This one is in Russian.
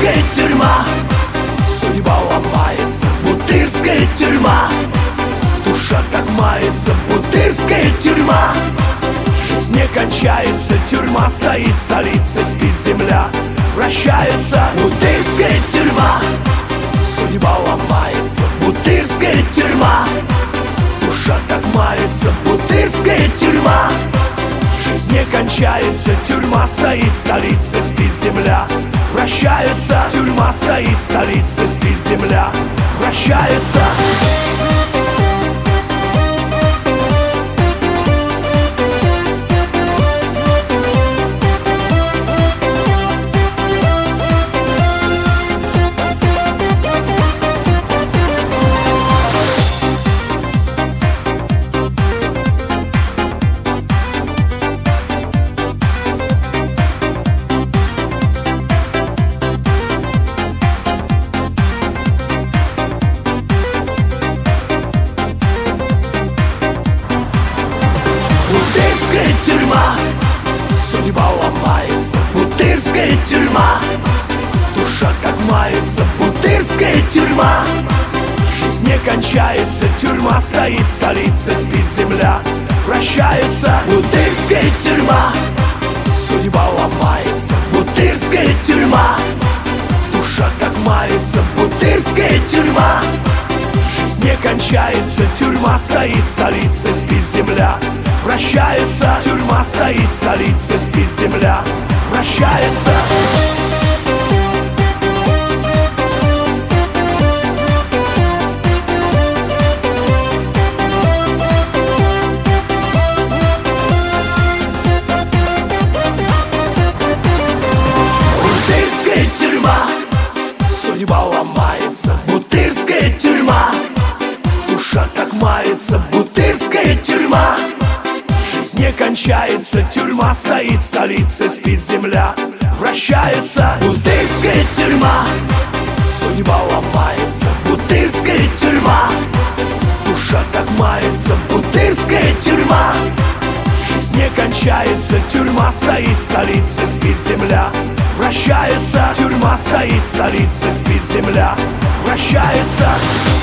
Бутырская тюрьма. Судьба ломается, бутырская тюрьма. Душа так мается, бутырская тюрьма. Жизнь не кончается, тюрьма стоит, столица спит, земля вращается. Бутырская тюрьма. Судьба ломается, бутырская тюрьма. Душа так мается, бутырская тюрьма. Жизнь не кончается, тюрьма стоит, столица спит, земля вращается. Тюрьма стоит, столица спит, земля вращается. Бутырская тюрьма. Судьба ломается, бутырская тюрьма. Душа так мается, бутырская тюрьма. Жизнь не кончается, тюрьма стоит, столица спит, земля вращается. Бутырская тюрьма. Судьба ломается, бутырская тюрьма. Душа так мается, бутырская тюрьма. Жизнь не кончается, тюрьма стоит, столица спит, земля вращается. Тюрьма стоит, столица спит, земля вращается. Бутырская тюрьма. Судьба ломается, бутырская тюрьма. Душа так мается, бутырская тюрьма. Жизнь не кончается, тюрьма стоит, столица спит, земля вращается. Бутырская тюрьма. Судьба ломается, бутырская тюрьма. Душа так мается, бутырская тюрьма. Жизнь не кончается, тюрьма стоит, столица спит, земля вращается. Тюрьма стоит, столица спит, земля вращается.